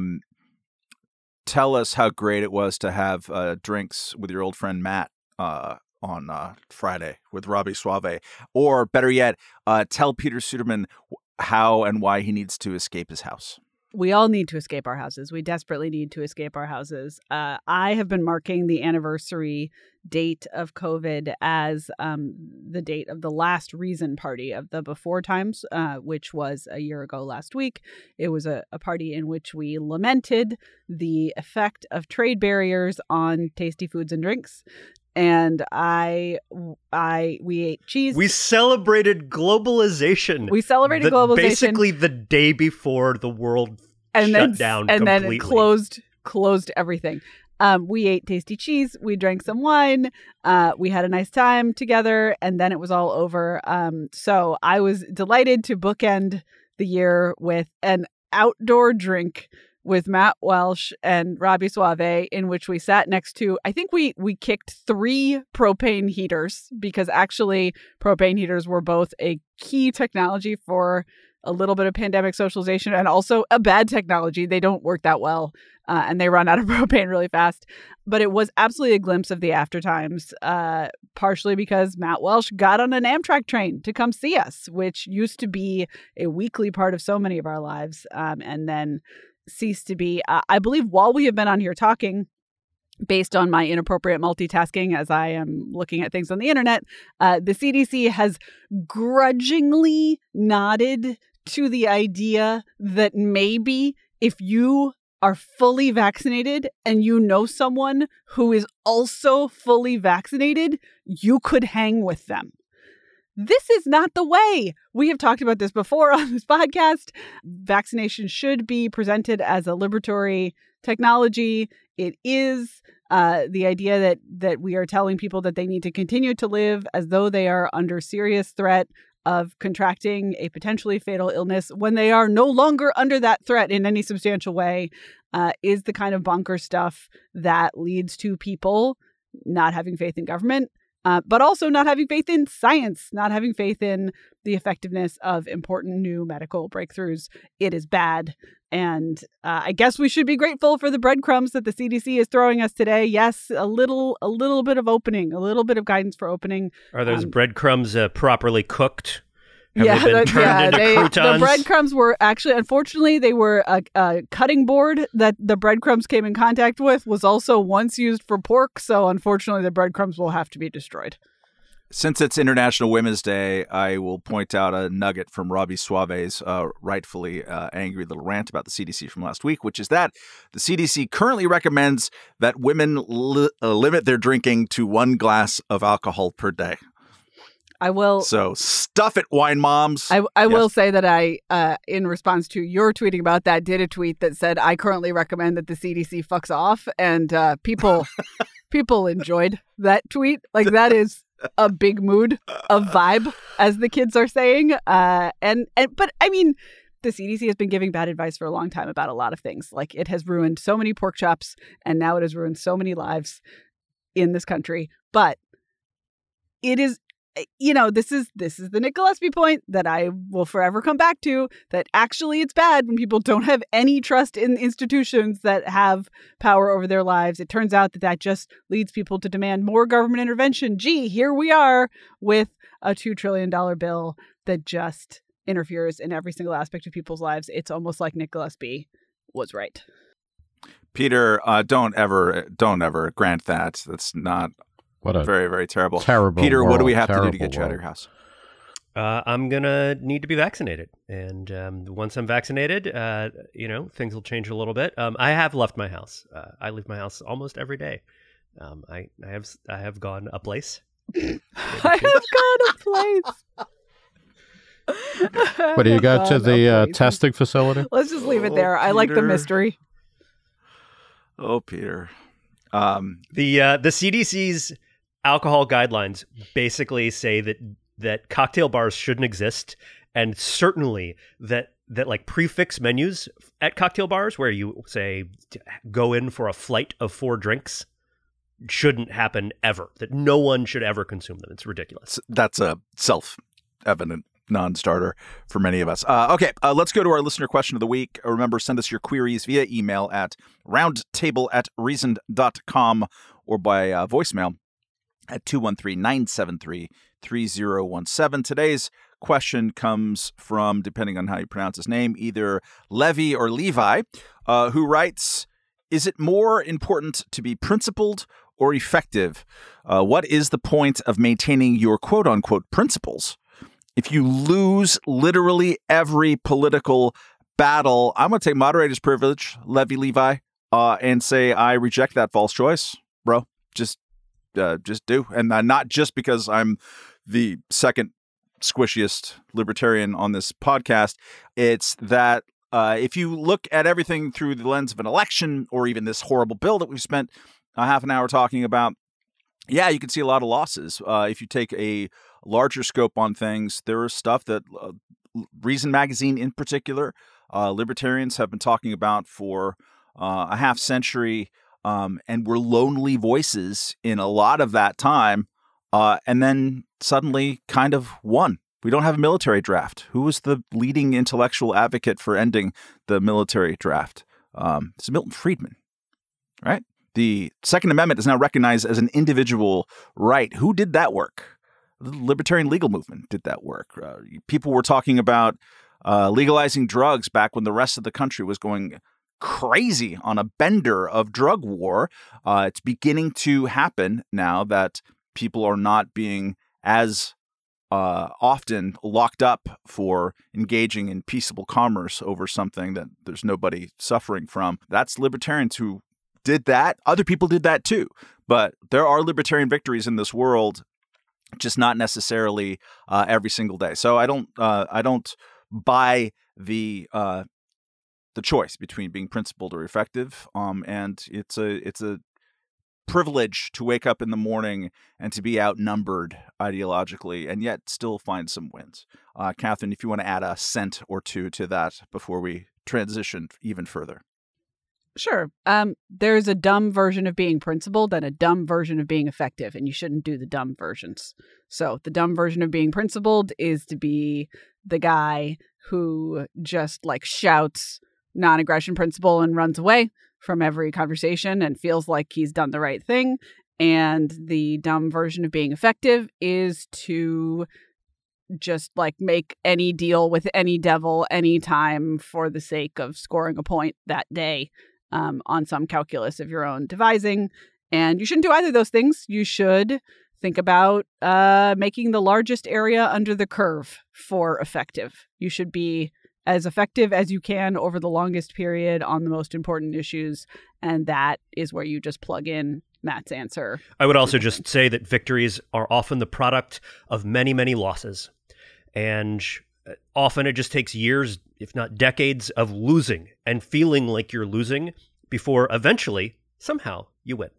tell us how great it was to have drinks with your old friend Matt on Friday with Robbie Suave. Or better yet, tell Peter Suderman how and why he needs to escape his house. We all need to escape our houses. We desperately need to escape our houses. I have been marking the anniversary date of COVID as the date of the last Reason party of the Before Times, which was a year ago last week. It was a party in which we lamented the effect of trade barriers on tasty foods and drinks. And we ate cheese. We celebrated globalization. Basically the day before the world shut down completely. And then it closed everything. We ate tasty cheese. We drank some wine. We had a nice time together, and then it was all over. So I was delighted to bookend the year with an outdoor drink with Matt Welsh and Robbie Suave, in which we sat next to, I think we kicked 3 propane heaters, because actually propane heaters were both a key technology for a little bit of pandemic socialization and also a bad technology. They don't work that well and they run out of propane really fast. But it was absolutely a glimpse of the after times, partially because Matt Welsh got on an Amtrak train to come see us, which used to be a weekly part of so many of our lives, and then ceased to be. I believe while we have been on here talking, based on my inappropriate multitasking as I am looking at things on the internet, the CDC has grudgingly nodded to the idea that maybe if you are fully vaccinated and you know someone who is also fully vaccinated, you could hang with them. This is not the way. We have talked about this before on this podcast. Vaccination should be presented as a liberatory technology. It is the idea that we are telling people that they need to continue to live as though they are under serious threat of contracting a potentially fatal illness when they are no longer under that threat in any substantial way, is the kind of bonker stuff that leads to people not having faith in government, but also not having faith in science, not having faith in the effectiveness of important new medical breakthroughs. It is bad. And I guess we should be grateful for the breadcrumbs that the CDC is throwing us today. Yes, a little bit of opening, a little bit of guidance for opening. Are those breadcrumbs properly cooked? Have they been turned into croutons? The breadcrumbs were actually, unfortunately, they were a cutting board that the breadcrumbs came in contact with was also once used for pork. So unfortunately, the breadcrumbs will have to be destroyed. Since it's International Women's Day, I will point out a nugget from Robbie Suave's rightfully angry little rant about the CDC from last week, which is that the CDC currently recommends that women limit their drinking to 1 glass of alcohol per day. I will. So stuff it, wine moms. I will say that I, in response to your tweeting about that, did a tweet that said, I currently recommend that the CDC fucks off. And people enjoyed that tweet. Like, that is a big mood, a vibe, as the kids are saying. But I mean, the CDC has been giving bad advice for a long time about a lot of things. Like, it has ruined so many pork chops, and now it has ruined so many lives in this country. But it is, this is the Nick Gillespie point that I will forever come back to, that actually it's bad when people don't have any trust in institutions that have power over their lives. It turns out that just leads people to demand more government intervention. Gee, here we are with a $2 trillion bill that just interferes in every single aspect of people's lives. It's almost like Nick Gillespie was right. Peter, don't ever grant that. That's not... What a very, very terrible. Terrible Peter, world, what do we have to do to terrible get you out of world. your house? I'm going to need to be vaccinated. And once I'm vaccinated, things will change a little bit. I have left my house. I leave my house almost every day. I have gone a place. I have gone a place. What do you got to the testing facility? Let's just leave it there. I like the mystery. Oh, Peter. The CDC's alcohol guidelines basically say that cocktail bars shouldn't exist, and certainly that like prefix menus at cocktail bars where you say go in for a flight of 4 drinks shouldn't happen ever. That no one should ever consume them. It's ridiculous. That's a self-evident non-starter for many of us. Okay, let's go to our listener question of the week. Remember, send us your queries via email at roundtable@reasoned.com or by voicemail at 213-973-3017. Today's question comes from, depending on how you pronounce his name, either Levi or Levi, who writes, is it more important to be principled or effective? What is the point of maintaining your quote-unquote principles if you lose literally every political battle? I'm going to take moderator's privilege, Levi, and say I reject that false choice, bro. Just do. And not just because I'm the second squishiest libertarian on this podcast. It's that if you look at everything through the lens of an election or even this horrible bill that we've spent a half an hour talking about, yeah, you can see a lot of losses. If you take a larger scope on things, there is stuff that Reason Magazine in particular, libertarians have been talking about for a half century, and were lonely voices in a lot of that time, and then suddenly kind of won. We don't have a military draft. Who was the leading intellectual advocate for ending the military draft? It's Milton Friedman, right? The Second Amendment is now recognized as an individual right. Who did that work? The libertarian legal movement did that work. People were talking about legalizing drugs back when the rest of the country was going crazy on a bender of drug war. It's beginning to happen now that people are not being as often locked up for engaging in peaceable commerce over something that there's nobody suffering from. That's libertarians who did that. Other people did that too. But there are libertarian victories in this world, just not necessarily every single day. So I don't buy the choice between being principled or effective. And it's a privilege to wake up in the morning and to be outnumbered ideologically and yet still find some wins. Catherine, if you want to add a cent or two to that before we transition even further. Sure. There's a dumb version of being principled and a dumb version of being effective, and you shouldn't do the dumb versions. So the dumb version of being principled is to be the guy who just like shouts non-aggression principle and runs away from every conversation and feels like he's done the right thing. And the dumb version of being effective is to just like make any deal with any devil anytime for the sake of scoring a point that day on some calculus of your own devising. And you shouldn't do either of those things. You should think about making the largest area under the curve for effective. You should be as effective as you can over the longest period on the most important issues. And that is where you just plug in Matt's answer. I would also just say that victories are often the product of many, many losses. And often it just takes years, if not decades, of losing and feeling like you're losing before eventually, somehow, you win.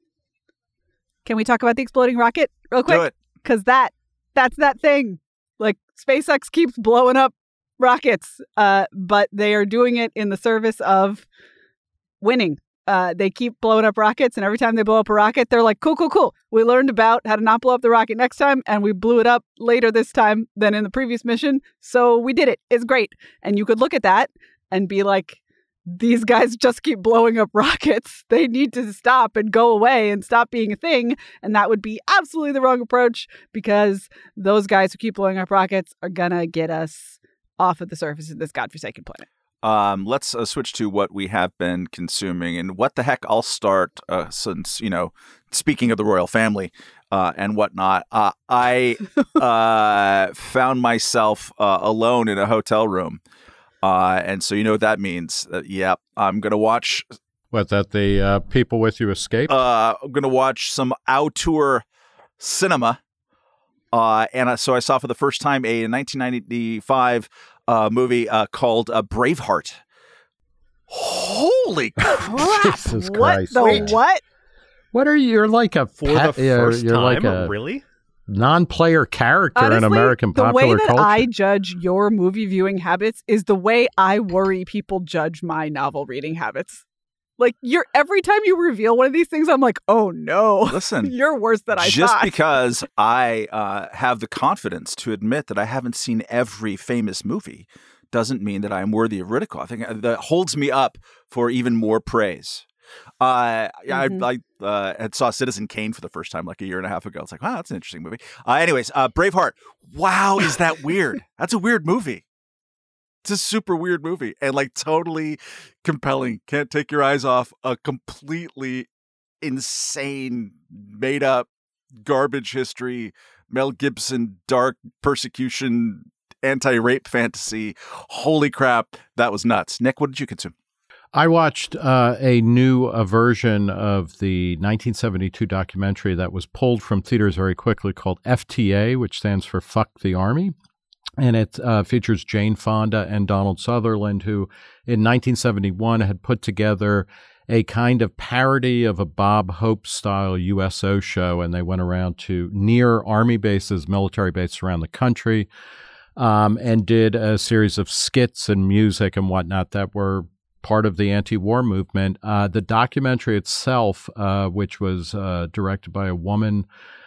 Can we talk about the exploding rocket real quick? Do it. Because that's that thing. Like, SpaceX keeps blowing up rockets, but they are doing it in the service of winning. They keep blowing up rockets, and every time they blow up a rocket, they're like, cool. We learned about how to not blow up the rocket next time, and we blew it up later this time than in the previous mission, so we did it. It's great. And you could look at that and be like, these guys just keep blowing up rockets. They need to stop and go away and stop being a thing. And that would be absolutely the wrong approach, because those guys who keep blowing up rockets are going to get us off of the surface of this godforsaken planet. Let's switch to what we have been consuming. And what the heck, I'll start since, speaking of the royal family, and whatnot. I found myself alone in a hotel room. And so you know what that means. Yep, I'm going to watch... What, that the people with you escaped? I'm going to watch some auteur cinema. So I saw for the first time a 1995 movie called Braveheart. Holy crap! Jesus Christ! What? What are you? You're like a For the first you're time, like a really? non-player character Honestly, in American popular the way that culture. I judge your movie viewing habits is the way I worry people judge my novel reading habits. Like, every time you reveal one of these things, I'm like, oh no, Listen, you're worse than I thought. Just because I have the confidence to admit that I haven't seen every famous movie doesn't mean that I'm worthy of ridicule. I think that holds me up for even more praise. I had saw Citizen Kane for the first time like a year and a half ago. It's like, wow, that's an interesting movie. Anyways, Braveheart. Wow, is that weird? That's a weird movie. It's a super weird movie and like totally compelling. Can't take your eyes off a completely insane, made up garbage history, Mel Gibson, dark persecution, anti-rape fantasy. Holy crap, that was nuts. Nick, what did you consume? I watched a new version of the 1972 documentary that was pulled from theaters very quickly called FTA, which stands for Fuck the Army. And it features Jane Fonda and Donald Sutherland, who in 1971 had put together a kind of parody of a Bob Hope-style USO show, and they went around to near Army bases, military bases around the country, and did a series of skits and music and whatnot that were part of the anti-war movement. The documentary itself, which was directed by a woman,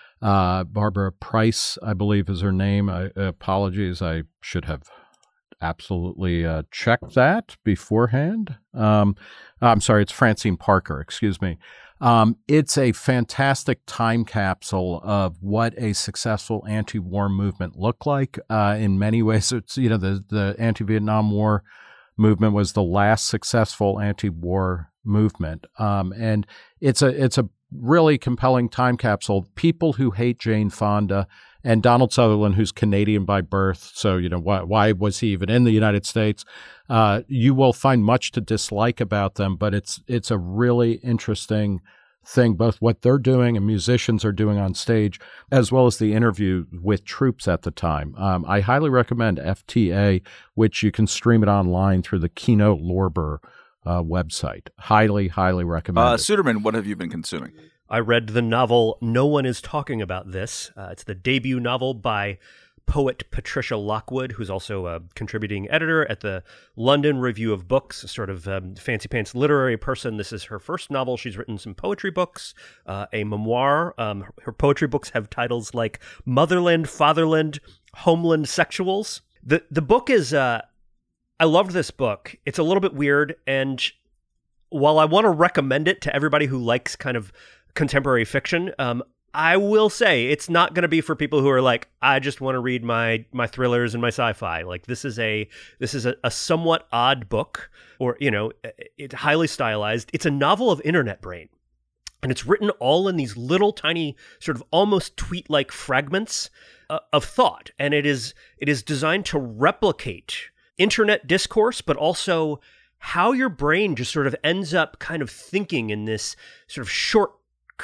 Barbara Price, I believe is her name. Apologies, I should have absolutely checked that beforehand. I'm sorry, it's Francine Parker, excuse me. It's a fantastic time capsule of what a successful anti-war movement looked like. In many ways, it's, the anti-Vietnam War movement was the last successful anti-war movement. And it's a really compelling time capsule. People who hate Jane Fonda and Donald Sutherland, who's Canadian by birth, so why was he even in the United States? You will find much to dislike about them, but it's a really interesting thing, both what they're doing and musicians are doing on stage, as well as the interview with troops at the time. I highly recommend FTA, which you can stream it online through the Keynote Lorber website. Highly, highly recommend it. Suderman, what have you been consuming? I read the novel No One Is Talking About This. It's the debut novel by poet Patricia Lockwood, who's also a contributing editor at the London Review of Books, a sort of fancy pants literary person. This is her first novel. She's written some poetry books, a memoir. Her poetry books have titles like Motherland, Fatherland, Homeland Sexuals. The book is... I loved this book. It's a little bit weird, and while I want to recommend it to everybody who likes kind of contemporary fiction, I will say it's not going to be for people who are like, I just want to read my thrillers and my sci-fi. Like this is a somewhat odd book, or it's highly stylized. It's a novel of internet brain, and it's written all in these little tiny sort of almost tweet-like fragments of thought, and it is designed to replicate internet discourse, but also how your brain just sort of ends up kind of thinking in this sort of short,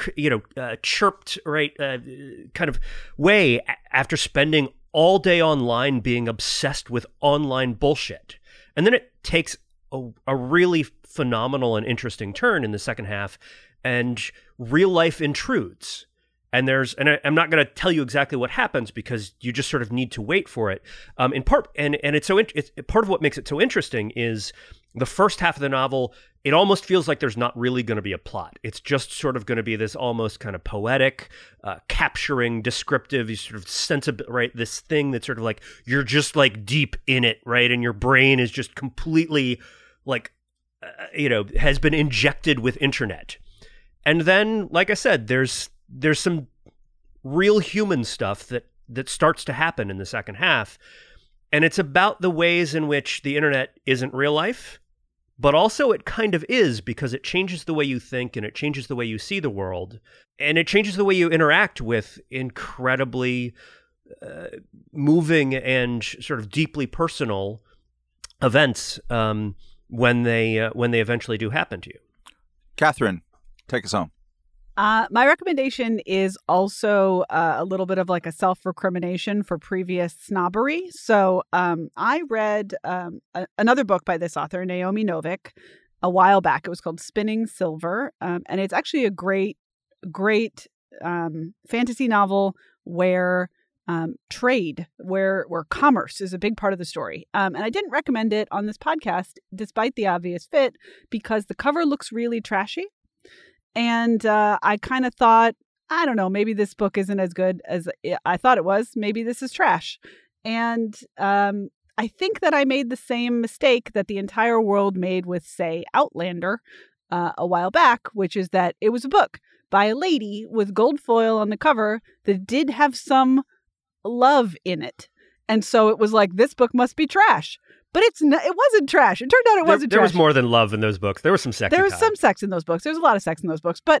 chirped, right, kind of way after spending all day online being obsessed with online bullshit. And then it takes a really phenomenal and interesting turn in the second half, and real life intrudes. And I'm not going to tell you exactly what happens because you just sort of need to wait for it. In part, and it's part of what makes it so interesting is the first half of the novel. It almost feels like there's not really going to be a plot. It's just sort of going to be this almost kind of poetic, capturing, descriptive, sort of sensible, right? This thing that's sort of like you're just like deep in it, right? And your brain is just completely like, has been injected with internet. And then, like I said, there's some real human stuff that starts to happen in the second half. And it's about the ways in which the internet isn't real life, but also it kind of is, because it changes the way you think and it changes the way you see the world, and it changes the way you interact with incredibly moving and sort of deeply personal events when they eventually do happen to you. Catherine, take us home. My recommendation is also a little bit of like a self-recrimination for previous snobbery. So I read another book by this author, Naomi Novik, a while back. It was called Spinning Silver. And it's actually a great fantasy novel where trade, where commerce is a big part of the story. And I didn't recommend it on this podcast, despite the obvious fit, because the cover looks really trashy. And I kind of thought, I don't know, maybe this book isn't as good as I thought it was. Maybe this is trash. And I think that I made the same mistake that the entire world made with, say, Outlander a while back, which is that it was a book by a lady with gold foil on the cover that did have some love in it. And so it was like, this book must be trash. But it wasn't trash. It turned out it wasn't trash. There was more than love in those books. There was some sex. There was some sex in those books. There's a lot of sex in those books. But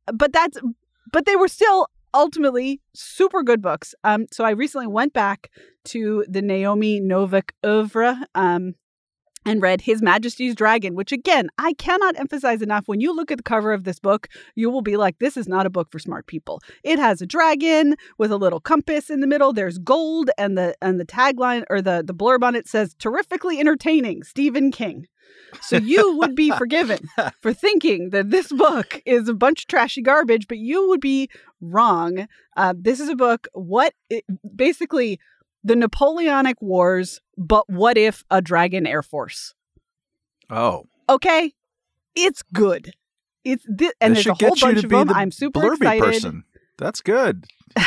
they were still ultimately super good books. So I recently went back to the Naomi Novik oeuvre and read His Majesty's Dragon, which, again, I cannot emphasize enough. When you look at the cover of this book, you will be like, this is not a book for smart people. It has a dragon with a little compass in the middle. There's gold, and the tagline, or the blurb on it says, terrifically entertaining, Stephen King. So you would be forgiven for thinking that this book is a bunch of trashy garbage, but you would be wrong. This is a book, basically the Napoleonic Wars, but what if a dragon air force? Oh. Okay. It's good. And there's a whole bunch of them. I'm super excited. Person. That's good.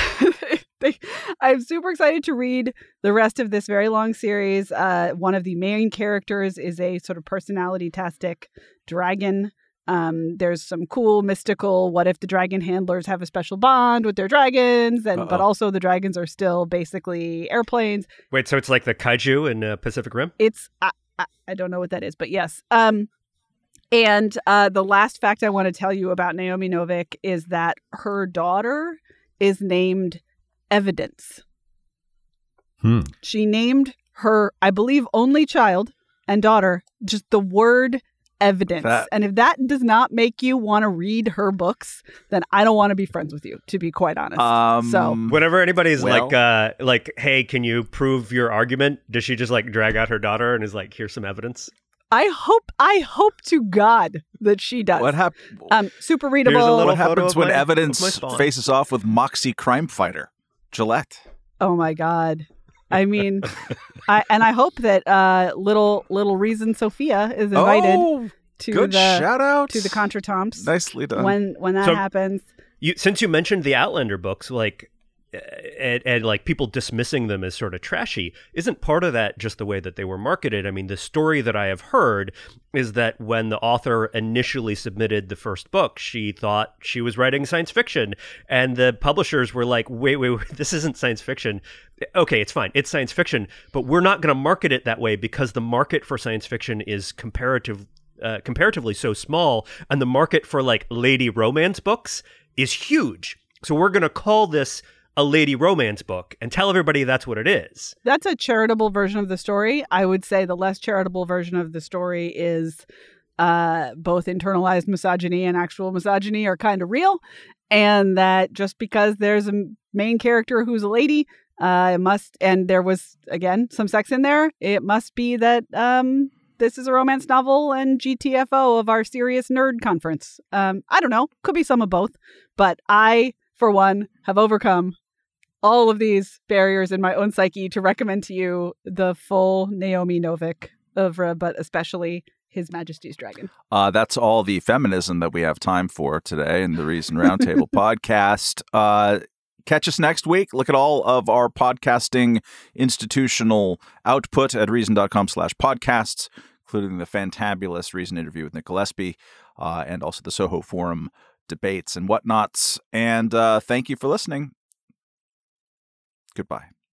I'm super excited to read the rest of this very long series. One of the main characters is a sort of personality-tastic dragon. There's some cool mystical, what if the dragon handlers have a special bond with their dragons, but also the dragons are still basically airplanes. Wait, so it's like the kaiju in Pacific Rim? It's I don't know what that is, but yes. And the last fact I want to tell you about Naomi Novik is that her daughter is named Evidence. She named her, I believe, only child and daughter just the word evidence. And if that does not make you want to read her books, then I don't want to be friends with you, to be quite honest. So whenever anybody's like, hey, can you prove your argument? Does she just like drag out her daughter and is like, here's some evidence? I hope to God that she does. What happens? Super readable. What happens when evidence faces off with Moxie crime fighter Gillette? Oh my God. I mean, I hope that little Reason Sophia is invited to good shout out to the contretemps. Nicely done. When that happens. Since you mentioned the Outlander books, like and like people dismissing them as sort of trashy, isn't part of that just the way that they were marketed? I mean, the story that I have heard is that when the author initially submitted the first book, she thought she was writing science fiction, and the publishers were like, wait, this isn't science fiction. Okay, it's fine. It's science fiction, but we're not going to market it that way because the market for science fiction is comparatively so small, and the market for like lady romance books is huge. So we're going to call this a lady romance book and tell everybody that's what it is. That's a charitable version of the story. I would say the less charitable version of the story is both internalized misogyny and actual misogyny are kind of real. And that just because there's a main character who's a lady, and there was, again, some sex in there, it must be that this is a romance novel and GTFO of our serious nerd conference. I don't know. Could be some of both. But I, for one, have overcome all of these barriers in my own psyche to recommend to you the full Naomi Novik oeuvre, but especially His Majesty's Dragon. That's all the feminism that we have time for today in the Reason Roundtable podcast. Catch us next week. Look at all of our podcasting institutional output at reason.com/podcasts, including the fantabulous Reason interview with Nick Gillespie, and also the Soho Forum debates and whatnots. And thank you for listening. Goodbye.